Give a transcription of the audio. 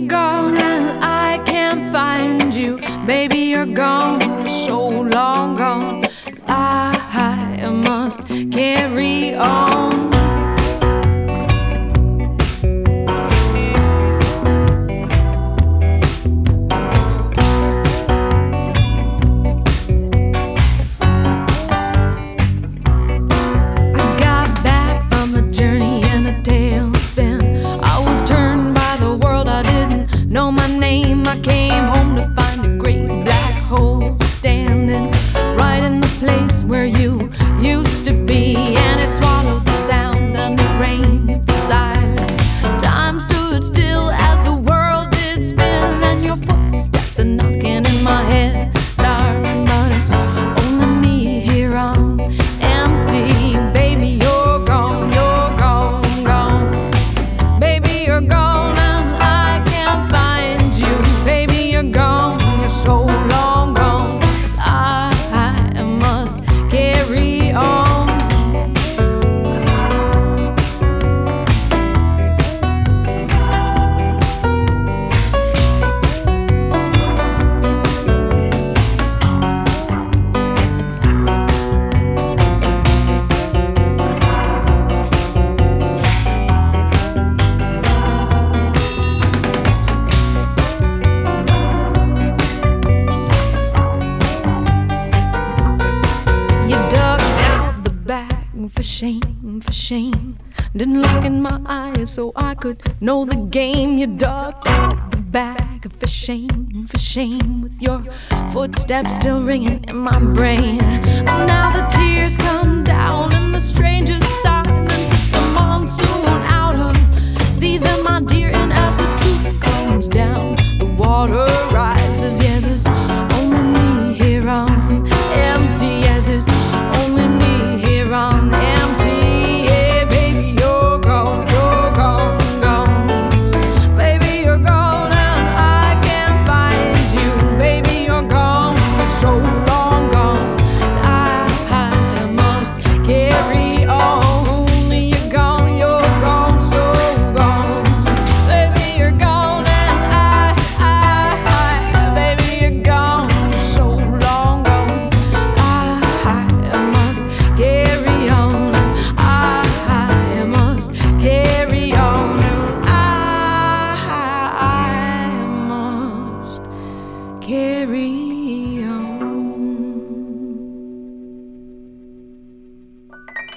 you're gone and I can't find you. Baby, you're gone, you're so long gone. I must carry on. Know my name, I came home to find a great black hole standing right in the place where you used to be. And it swallowed the sound and it rained silence. Time stood still as the world did spin, and your footsteps are knocking in my head, darling, but it's only me here on empty. Baby, you're gone, gone. Baby, you're gone. So long gone, I must carry on. For shame, didn't look in my eyes so I could know the game. You dug out the bag for shame, with your footsteps still ringing in my brain. And now the tears come down in the strangest silence. It's a monsoon out of season, my dear, and as the truth comes down, the water rises. Yes, it's only me here on empty. Yes, it's only me here on empty. Carry on.